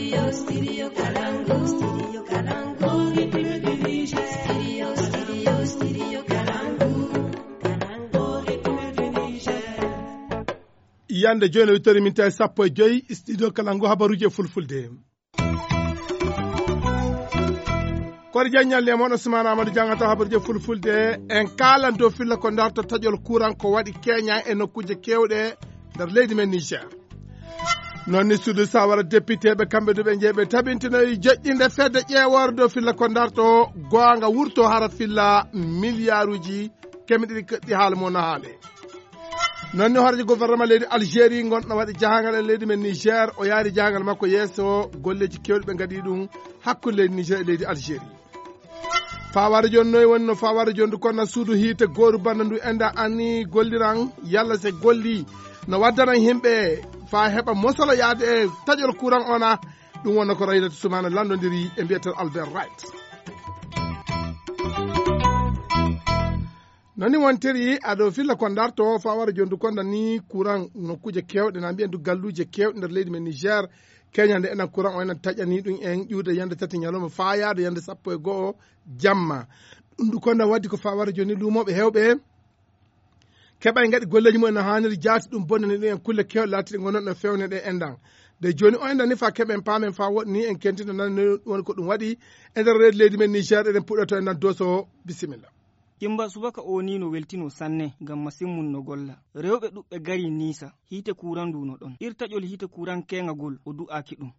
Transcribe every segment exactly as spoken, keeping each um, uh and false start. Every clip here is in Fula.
Studio, studio Kalangu, studio Kalangu, Republic du Niger. Studio, studio, studio Kalangu, Kalangu, Republic du Niger. Yande joni wittori min tawi sappo e joyi studio Kalangu habaruji fulfulde. Kori janyalle mon Ousmane Amadou jangata habaruji fulfulde en kalan do filla ko darto tajol courant ko wadi Kenya e nokkuje kewde der leydi men Niger. Non ni suudu sawara député be kambe do be jebe tabintina jojjinde fedde ƴeewor do filla ko darto goanga wurto hara filla milliarduji kemedi di haala mo na haale. Non ni horje gouvernement leydi Algérie gonɗo waɗi jahangal e leydi men Niger o yaari jahangal makko yeeso golleji kewɗi ɓe ngadi ɗum hakkude leydi Niger e leydi Algérie. Fawara joni noyi wonno fawara joni du kono suudu hiite gooru banda ndu enda anni golliran yalla se golli no waddanan himɓe fa heɓa mosolo yaade e taƴol courant ona ɗum wonno ko Raylata Soumana landodiri e mbiyetel Albert Wright. noni wontiri aɗo filla ko darto fawara joni du konda ni courant nokkuje kewɗe na mbiyen du galluje kewɗe nder leydi men Niger Kenya nde enen courant o enen taƴani ɗum en ƴuude yande tati ñalawma fa yaade yande sappo e go'o jamma ɗum du konda waddi ko fawara joni lumoɓe hewɓe keɓa e gaɗi golleji mumen no hanniri jaati ɗum bonnani ɗum en kulle kewɗe laatiɗe gonon no fewne ɗe endan de joni o endan ni fa keɓen paamen fa woɗ ni en kentino nan woni ko ɗum waɗi e nder reedi leydi men Niger eɗen puɗɗoto en nan doso bisimilla. Kimba subaka o ni no weltino sanne ngam masimmun no golla rewɓe ɗuɓɓe gari nisa hite kuran ndu no ɗon irtaƴol hite kuran kengagol o du'aki ɗum.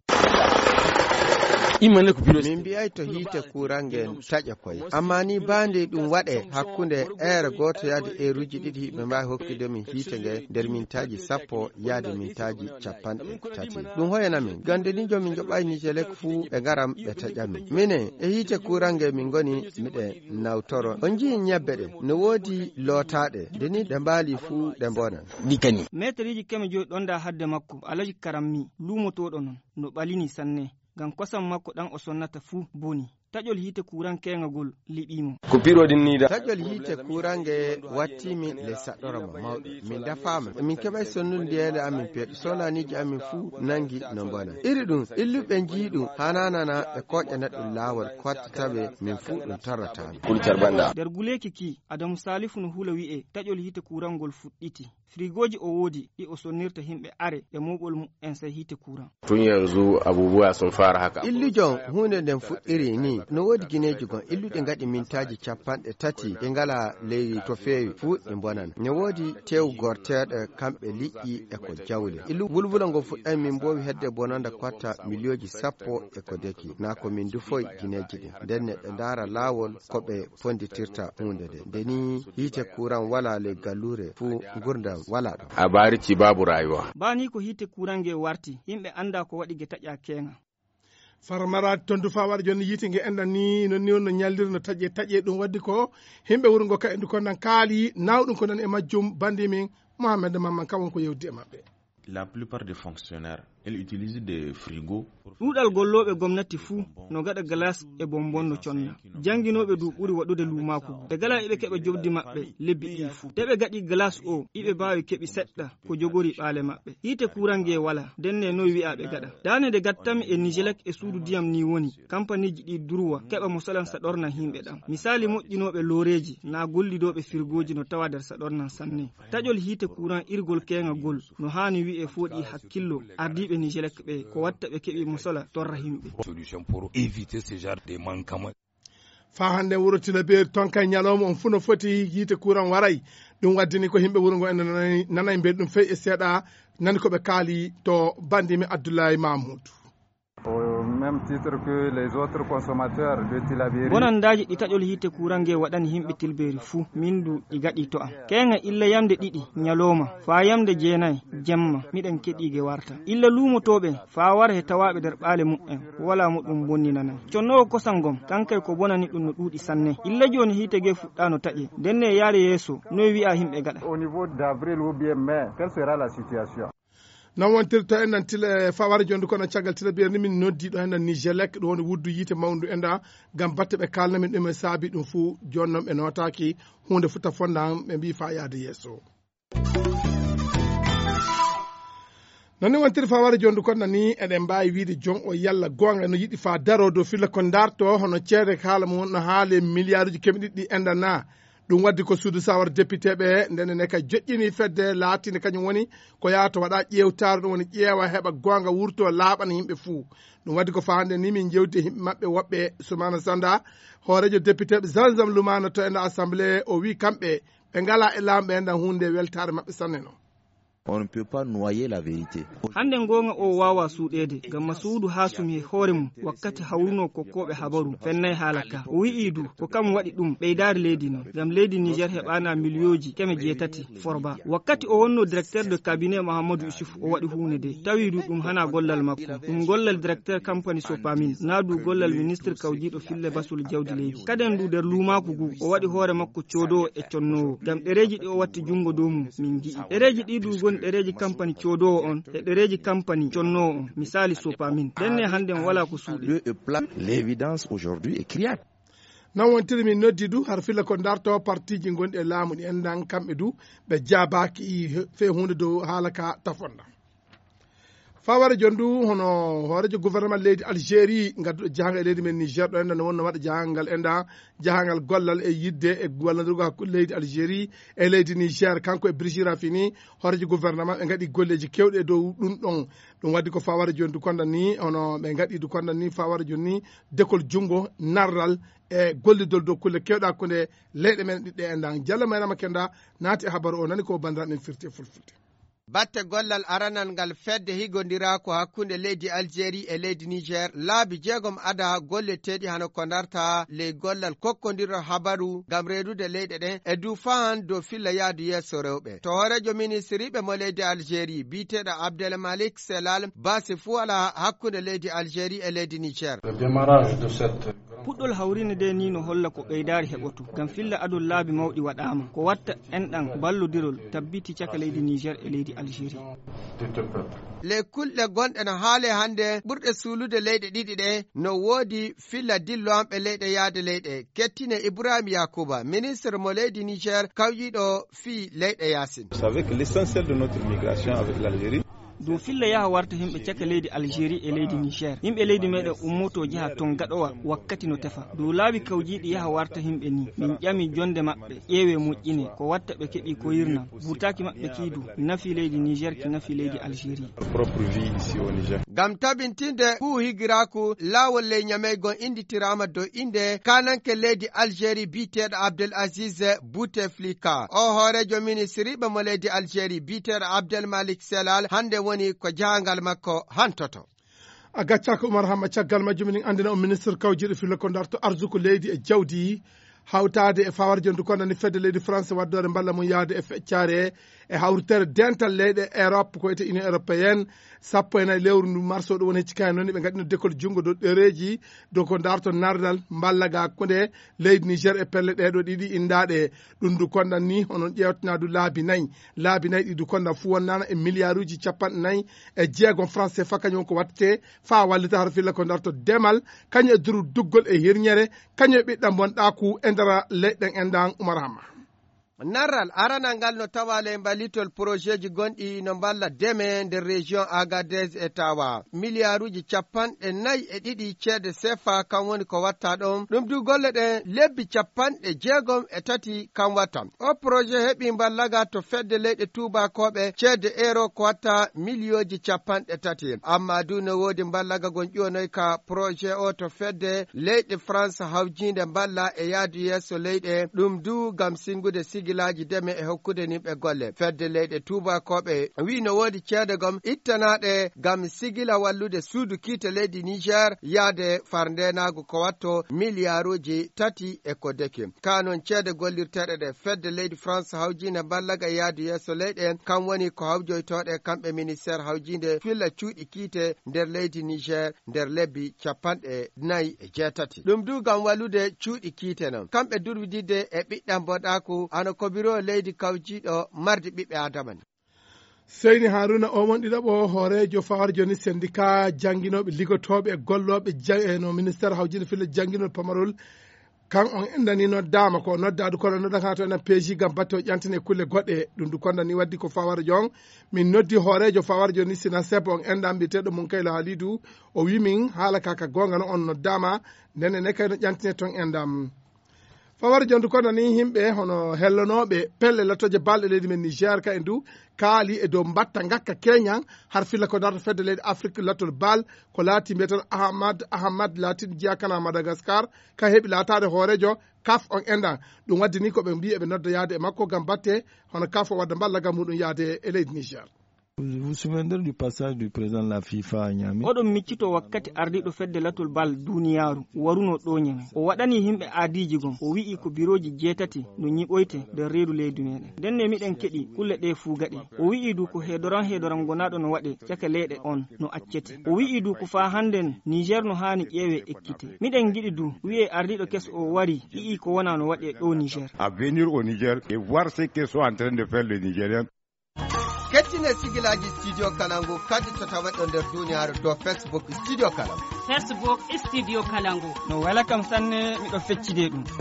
min mbiyay to hiite kurangen taƴa koye amma ni bande ɗum waɗe hakkunde ere goto yaade eruji ɗiɗi hiɓe mbawi hokkidemin hiite nge nder mintaji sappo yaade mintaji capanɗe tati ɗum hoyanamin gande ni jomin joɓay Nijelek fuu ɓe garam ɓe taƴamin minen e hiite kurange min goni miɗe nawtoro on jii ñebbe ɗe no woodi lootaɗe ndeni ɗe mbaali fuu ɗe mbonan ɗikani metriji keme joyi ɗonda hadde makko alaji karammi lumotoɗo non no ɓalini sanne ngam kosam makko ɗan o sonnata fuu boni taƴol hiite kuran kengagol liɓimo ko piroɗin ni da taƴol hiite kurange wattimi le saɗɗoroma mawɗo min dafama min keɓay sonnude ndiyele amin peeɗo sonaniji amin fuu nangi no mbona iri ɗum illuɓe jiiɗum hananana ɓe koƴana ɗum laawol kottataɓe min fuu ɗum torratami kulcar banda nder guleki ki Adamu Salifu no hula wi'e taƴol hiite kurangol fuɗɗiti frigoji o woodi ɗi o sonnirta himɓe are e moɓol mum en sai hiite kuran tun yanzu abubuwa sun fara haka illujon hunde nden fuɗɗiri ni no woodi guineji gon illuɗe gaɗi mintaji capanɗe tati ɗe ngala leydi to feewi fuu ɗi bonan ne woodi tew gorteɗe kamɓe liƴƴi e ko jawle illu wulwula ngo fuɗɗan min mbowi hedde bonanda kotta milioji sappo e ko deki na ko min dufoy guineji ɗin nden neɗɗo ndaara laawol koɓe fonditirta hunde nde ndeni hiite kuran wala le gallure fuu gurdam wala ɗo a bariki babu rayuwa bani ko hiite kurange warti yimɓe anda ko waɗi ge taƴa kenga farmara tondu fawara joni yiti nge endan ni no ni no ñalliri no taƴe taƴe ɗum waddi ko himɓe wuro ngo ka endu ko nan kaali nawɗum ko nan e majjum bandi min Mohamed Mamman kawon ko yewdi e maɓɓe. La plupart des fonctionnaires, ils utilisent des frigos. ɗuɗal golloɓe gomnati fuu no gaɗa glace e bonbon no conna janginoɓe du ɓuri waɗude lumaku ɓe gala eɓe keɓa jobdi maɓɓe lebbi ɗi fuu ɗeɓe gaɗi glace o iɓe mbawi keɓi seɗɗa ko jogori ɓaale maɓɓe hiite kurange wala denne noyi wi'a ɓe gaɗa dane nde gattami e Nijelek e suudu diyam ni woni kampaniji ɗi durwa keɓa mo salan saɗorna himɓe ɗam misali moƴƴinoɓe loreji na gollidoɓe firgoji no tawa nder saɗornan sanne taƴol hiite kuran irgol kenga gol no hani wi'e foɗi hakkillo ardiɓe Nijelek ɓe ko watta ɓe keɓi musala torra himɓe solution pour éviter ce genre de manquement fa hande wuro Tillabéri tonka ñalawma on fu no foti yiite courant waray ɗum waddini ko himɓe wuro ngo en nanay mbeɗa ɗum feyi e seeɗa nani koɓe kaali to bandimi Abdoulaye Mamoudou. Au même titre que les autres consommateurs de Tillabéri. Bonandaji ɗi taƴol hiite kurange waɗani himɓe Tillabéri fuu mindu ɗi gaɗi to am kenga illa yamde ɗiɗi ñalowma fa yamde jeenayi jemma miɗen keɗige warta illa lumotoɓe fa wara he tawaɓe nder ɓaale mum'en wala mo ɗum bonninana connowo kosangom kankay ko bonani ɗum no ɗuuɗi sanne illa joni hiite ge fuɗɗa no taƴe ndenne yaare yeeso noy wi'a himɓe gaɗa. Au niveau d'avril ou bien mai, quelle sera la situation? non wontirta en nan tile fawara jonde kono caggal Tillabéri ni min noddiɗo hen nan Nijelek ɗo woni wuddu yite mawdu enda gam batte ɓe kalna min ɗum e saabi ɗum fuu jonnom ɓe notaki hunde futta fonda ɓe mbi fa yaade yeeso. nonni wontiri fawara jondu kon nani eɗen mbawi wiide jon o yalla gonga no yiɗi fa daro dow filla ko darto hono ceede haala mum no haale milliard uji kemi ɗiɗi endana ɗum waddi ko suudu sawar député ɓe ndenen ka joƴƴini fedde laatinde kañum woni ko yahata waɗa ƴewtare ɗum woni ƴeewa heɓa gonga wurto laaɓana yimɓe fuu ɗum waddi ko fahande ni min jewti yimɓe maɓɓe woɓɓe Soumana Sanda hoorejo député ɓe Zanzam Lumana to enda assemblée o wi kamɓe ɓe ngala e lamɓe endan hunde weltare maɓɓe sanne no. On ne peut pas noyer la vérité. Hande gonga o wawa suudede gamma suudu ha sumi hoore mum wakkati hawruno kokkoɓe habaru fennay halaka o wi'i du ko kam waɗi ɗum ɓeydare leydi no gam leydi Niger heɓana milioji keme jeetati forba wakkati o wonno directeur de cabinet Mahamadou Issouf o waɗi hunde de tawi du ɗum hana gollal makko ɗum gollal directeur compagnie Sopamin na du gollal ministre kawjiɗo fille basul jawdi leydi kaden du der lumaku gu o waɗi hoore makko codowo e connowo gam ɗereji ɗi o watti jungo dow mum min gi'i ɗereji ɗi du gon ɗereji compagnie codowo on e ɗereji compagnie connowo on misali Sopamin denne hande wala ko suuɗi l'évidence aujourd'hui est criante. non wontiri min noddi du har filla ko darto partiji gonɗi e laamu ɗi endan kamɓe du ɓe jabaki fe hunde dow haala ka tafonda fawara jondu hono hoorejo gouvernement leydi Algérie gadduɗo jahangal e leydi men Niger ɗo enda no wonno waɗa jahangal enda jahangal gollal e yidde e wallodirgo hakkude leydi Algérie e leydi Niger kanko e Brigitte Rafini hoorejo gouvernement ɓe gaɗi golleji kewɗe e dow ɗum ɗon ɗum waddi ko fawara joni du konda ni hono ɓe gaɗi du konda ni fawara joni ni dekol jungo narral e gollidol dow kulle kewɗe hakkude leyɗe men ɗiɗɗe endan Diallo Maynama Kenda naati e habaru o nani ko bandiraɓe men firti fulfulde batte gollal aranal ngal fedde higondirako hakkunde leydi Algérie e leydi Niger laabi jeegom ada golleteɗi hano ko darta ley gollal kokkodira habaru gam redude leyɗe ɗen e du fahan dow filla yaadu yesso rewɓe to hoorejo ministriɓe mo leydi Algérie biteɗo Abdelmalik Selal basi fuu ala hakkunde leydi Algérie e leydi Niger. puɗɗol hawrine de ni no holla ko ɓeydari heɓotu gam filla adol laabi mawɗi waɗama ko watta enɗan ballodirol tabbiti caka leydi Niger e leydi Algérie. le kulɗe gonɗe no haale hande ɓurɗe suulude leyɗe ɗiɗi ɗe no woodi filla dilloamɓe leyɗe yaade leyɗe kettine Ibrahim Yakuba ministre mo leydi Niger kawƴiɗo fi leyɗe Yasin. Vous savez que l'essentiel de notre migration avec l'Algérie dow filla yaha warta himɓe caka leydi Algérie e leydi Niger yimɓe leydi meɗen ummoto jaha ton gaɗowa wakkati no tefa dow laabi kawjiɗi yaha warta himɓe ni min ƴami jonde maɓɓe ƴeewe moƴƴine ko watta ɓe keeɓi ko yirna burtaki maɓɓe kiidu nafi leydi Niger ki nafi leydi Algérie. Gam tabintinde fuu higiraku laawol ley ñameygon inditirama dow inde kananke leydi Algérie biteɗo Abdel Aziz Bouteflika o hoorejo ministriɓe mo leydi Algérie biteɗo Abdel Malik Selal hande woni ko jahangal makko hantoto. a gaccaka Oumar Hamma caggal majjum min andina o ministre kawjiɗo filla ko darto arsuko leydi e jawdi hawtade e fawar jondu kondani fedde leydi France waddore balla mum yaade e feccare e hawrutere dental leyɗe Europe ko wiyete Union européenne sappo e nayyi lewru ndu mars o ɗo woni heccikani noon ɓe gaɗino décolle junggo dow ɗereji dow ko darto nardal ballaga hakkude leydi Niger e pelle ɗeɗo ɗiɗi indaɗe ɗum du kondan ni onon ƴewtana du laabi nayyi laabi nayyi ɗi du kondan fu wonnana e milliard uji capanɗe nayyi e jeegom France C F A kañum ko watte fa wallita har filla ko darto demal kañum e duru duggol e hirñere kañum e ɓiɗɗam bonɗaku e ndara leyɗen endan Oumar Hamma. narral aranal ngal no tawale mbalitol projet ji gonɗi no mballa deme nder région Agadez e tawa milliarduji capanɗe nayyi e ɗiɗi ceede sefa kam woni ko watta ɗon ɗum du golle ɗe lebbi capanɗe jeegom e tati kam watta o projet heɓi mballaga to fedde leyɗe tubakoɓe ceede euro ko watta milioji capanɗe tati amma du no woodi mballaga gon ƴonoy ka projet o to fedde leyɗe France hawjinde mballa e yaadu yesso leyɗe ɗum du gam singude sigi laji deme e hokkude nimɓe golle fedde leyɗe tubakoɓe wi no woodi ceede gom ittanaɗe gam sigila wallude suudu kiite leydi Niger yaade farndenago ko watto milliarduji tati e ko deki kanon ceede gollirteɗe ɗe fedde leydi France hawjinde ballaga e yaadu yesso leyɗe kam woni ko hawjoytoɗe kamɓe ministére hawjinde filla cuuɗi kiite nder leydi Niger nder lebbi capanɗe nayyi e jeetati ɗum du gam wallude cuuɗi kiite non kamɓe durwidide e ɓiɗɗam boɗaku ano ko biro leydi kawjiɗo mardi ɓiɓɓe adama ni Seyni Haruna omon ɗiɗaɓo hoorejo fawar joni syndicat jangguinoɓe ligotoɓe e golloɓe no ministére hawjinde fille jangguinol pamarol kan on indani noddama ko noddadu kono noddaka to enen peji gam batte o ƴantine kulle goɗɗe ɗum du kondani waddi ko fawara jon min noddi hoorejo fawara joni sina sebo on endam mbiyeteɗo mum kayla haalidou o wi min haala kaka gonga no on noddama ndene ne kayno ƴantine ton endam fawara jon du kondani himɓe hono hellonoɓe pelle lattoje balɗe leydi men niger ka en du kaali e dow mbatta gakka keñan har filla ko darta fedde leydi afrique lattol bal ko laati mbiyeton ahamad ahamad latin jiyakana madagascar ka heeɓi laatade hoorejo kaf on endan ɗum waddi ni koɓe mbi eɓe nodda yaade e makko gam batte hono kaf o wadda ballagam muɗum yaade e leydi niger. Vous vous souvenez du passage du président de la FIFA à Niamey? Oɗon miccito wakkati ardiɗo fedde latol bal duniyaru waruno ɗo Niamey. O waɗani himɓe aadiji gon. O wi'i ko biroji jeetati no nyiɓoyte nder reedu leydi meɗen. Denne miɗen keɗi kulle ɗe fuu gaɗe. O wi'i du ko heedoran heedoran gonaɗo no waɗe caka leyɗe on no accete. O wi'i du ko fa handen Niger no hani ƴeewe ekkite. Miɗen giɗi du wi'e ardiɗo keso o wari yi'i ko wona no waɗe ɗo Niger. À venir au Niger et voir ce que sont en train de faire les Nigériens. kettine sigilaji studio kalangu kadi to tawaɗo nder duniyaru to facebook studio kalangu facebook studio kalangu no wala kam sanne miɗo feccide ɗum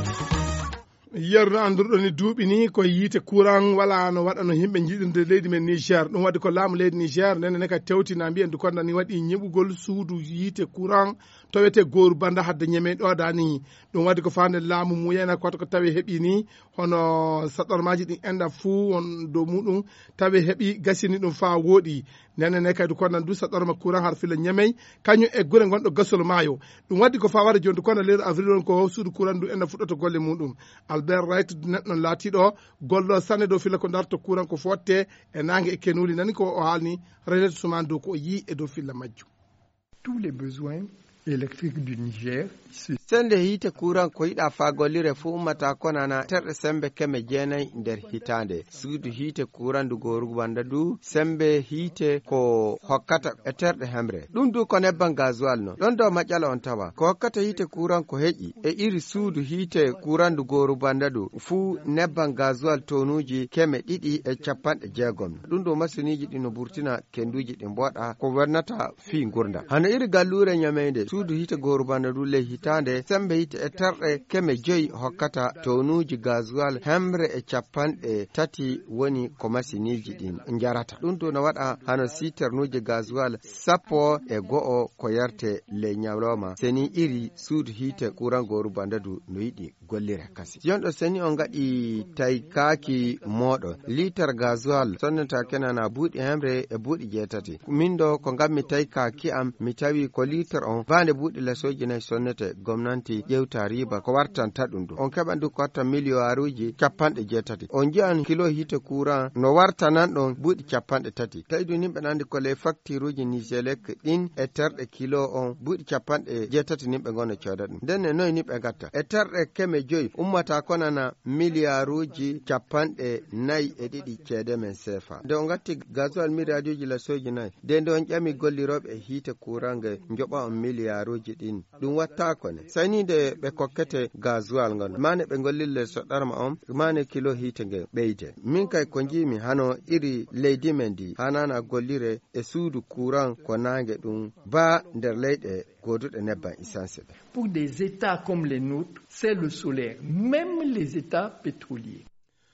yerno andurɗo ni duuɓi ni ko yiite courant wala no waɗa no yimɓe jiɗinde leydi men niger ɗum wadde ko laamu leydi niger nene ne ka tewtina mbiyen du konda ni waɗi ñiɓugol suudu yiite courant towete gooru banda hadde ñeme ɗoda ni ɗum wadde ko fande laamu muyena koto ko tawi heeɓi ni hono saɗormaji ɗin enda fuu on dow muɗum tawi heeɓi gasini ɗum fa wooɗi nene ne kadi konda du saɗorma courant har fila ñamey kañum e gure gonɗo gasol maayo ɗum waddi ko fa wara joni du konda leydi avril on ko suudu courant du enda fuɗɗoto golle muɗum albert right neɗɗo laatiɗo gollo sanne dow filla ko darto courant ko fotte e nangue e kenuli nani ko o haalni relais suman dow ko o yi e dow filla majjum. Tous les besoins électrique du Niger. Sende hite kuran ko yiɗa fa gollire fu ummata konana terɗe sembe keme jeenayi nder hitande suudu hite kuran du gorugo banda du sembe hite ko hokkata e terɗe hemre ɗum du ko nebban gasoil no ɗon dow maƴƴala on tawa ko hokkata hite kuran ko heƴi e iri suudu hite kuran du goru banda du fu nebban gasoil tonuji keme ɗiɗi e capanɗe jeegom ɗum do masiniji ɗi no burtina kenduji ɗi mboɗa ko wernata fi gurda hano iri gallure ñameyde suudu hite goru banda du ley hitande sembe hite e terɗe keme joyi hokkata tonuji gasoil hemre e capanɗe tati woni ko masiniji ɗin jarata ɗum to no waɗa hano siternuje gasoil sappo e go'o ko yarte ley ñawloma seni iri suudu hite kuran goru bandadu no yiɗi gollire kasi jonɗo seni on gaɗi taykaki moɗo litre gasoil sonnata kenana buuɗi hemre e buuɗi jeetati min ɗo ko ngam mi taykaki am mi tawi ko litre on bande buuɗi lesoji nayi sonnete gomnanti ƴewta riba ko wartanta ɗum ɗum on keɓan du ko watta milliaruji capanɗe jeetati on jiyan kilo hite courant no warta nan ɗon buuɗi capanɗe tati tawi du nimɓe nandi ko les facture uji nigelek ɗin e terɗe kilo on buuɗi capanɗe jeetati nimɓe gona cooda ɗum ndenne noyi nimɓe gatta e terɗe keme joyi ummata konana milliaruji capanɗe nayi e ɗiɗi ceede men sefa nde on gatti gasoil milliaruji lesoji nayi nde nde on ƴami golliroɓe e hite courant ge joɓa on milliaruji ɗin ɗum watta kone saynide ɓe kokkete gasoil ngon mane ɓe gollille soɗɗarma on mane kilo hite nge ɓeyde min kay ko jimi hano iri leydi men ndi hanana gollire e suudu courant ko nangue ɗum ba nder leyɗe goduɗe nebban essence ɓe. Pour des états comme les nôtres c'est le solaire même les états pétroliers.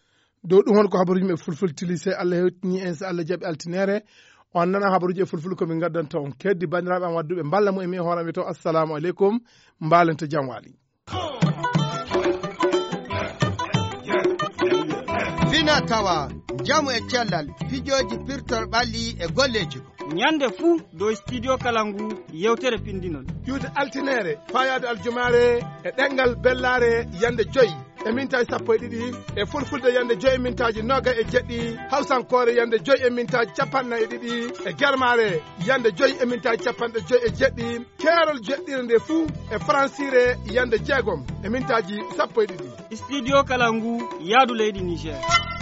dow ɗum hon ko habaruji me fulful tili se Allah hewtini en so Allah jaaɓi altinere on nana habaruji e fulful komin gaddanta on keddi bandiraɓe am wadduɓe mballa mu e mi hoorami to assalamu aleykum mbalen to jam waali fina tawa jamu e cellal fijoji pirtol ɓalli e golleji ñande fuu dow studio kalangu yewtere pindinol ƴiwde altinere fayade aljumare e ɗengal bellare yande joyyi e mintaji sappo e ɗiɗi e fulfulde yande joyi e mintaji noga e jeɗɗi hawsankore yande joyi e mintaji capannayyi e ɗiɗi e germare yande joyi e mintaji capanɗe joyi e jeɗɗi keerol jeɗɗire nde fuu e francire yande jeegom e mintaji sappo e ɗiɗi studio kalangu yaadu leydi niger